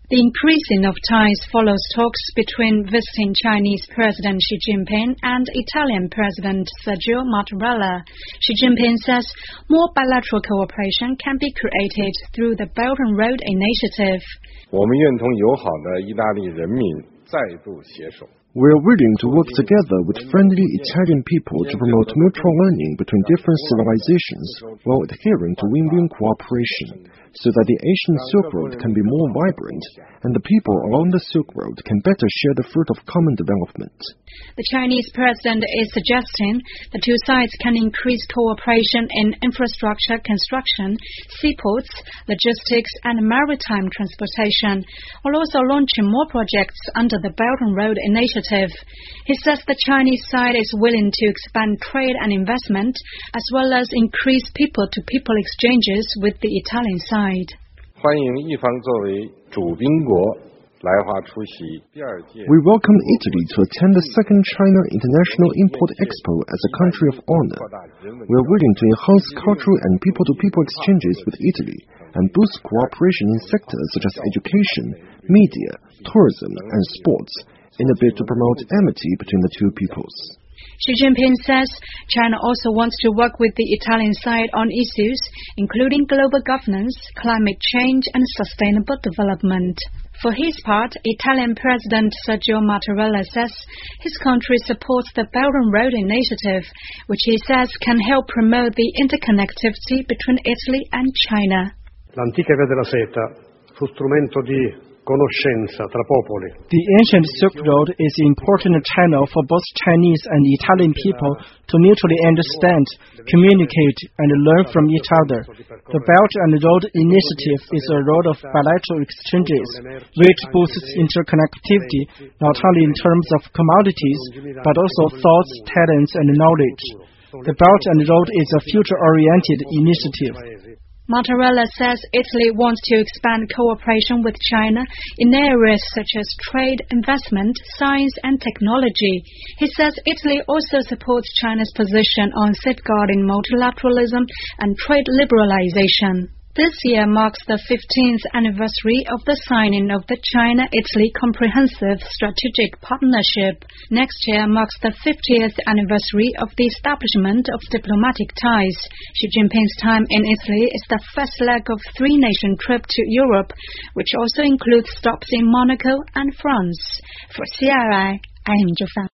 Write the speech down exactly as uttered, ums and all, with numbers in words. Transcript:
The increasing of ties follows talks between visiting Chinese President Xi Jinping and Italian President Sergio Mattarella. Xi Jinping says more bilateral cooperation can be created through the Belt and Road Initiative. 我们愿同友好的意大利人民再度携手。 We are willing to work together with friendly Italian people to promote mutual learning between different civilizations while adhering to win-win cooperation, so that the Asian Silk Road can be more vibrant and the people along the Silk Road can better share the fruit of common development. The Chinese president is suggesting the two sides can increase cooperation in infrastructure construction, seaports, logistics and maritime transportation, while also launching more projects under the Belt and Road Initiative. He says the Chinese side is willing to expand trade and investment, as well as increase people-to-people exchanges with the Italian side. 欢迎一方作为主宾国来华出席第二届。 We welcome Italy to attend the second China International Import Expo as a country of honor. We are willing to enhance cultural and people-to-people exchanges with Italy and boost cooperation in sectors such as education, media, tourism, and sports, in a bid to promote amity between the two peoples. Xi Jinping says China also wants to work with the Italian side on issues including global governance, climate change and sustainable development. For his part, Italian President Sergio Mattarella says his country supports the Belt and Road Initiative, which he says can help promote the interconnectivity between Italy and China. L'antica via della seta fu strumento di conoscenza tra popoli. The ancient Silk Road is an important channel for both Chinese and Italian people to mutually understand, communicate, and learn from each other. The Belt and Road Initiative is a road of bilateral exchanges, which boosts interconnectivity not only in terms of commodities, but also thoughts, talents, and knowledge. The Belt and Road is a future-oriented initiative. Mattarella says Italy wants to expand cooperation with China in areas such as trade, investment, science and technology. He says Italy also supports China's position on safeguarding multilateralism and trade liberalization. This year marks the fifteenth anniversary of the signing of the China-Italy Comprehensive Strategic Partnership. Next year marks the fiftieth anniversary of the establishment of diplomatic ties. Xi Jinping's time in Italy is the first leg of three-nation trip to Europe, which also includes stops in Monaco and France. For C R I, I am Zhou Fan.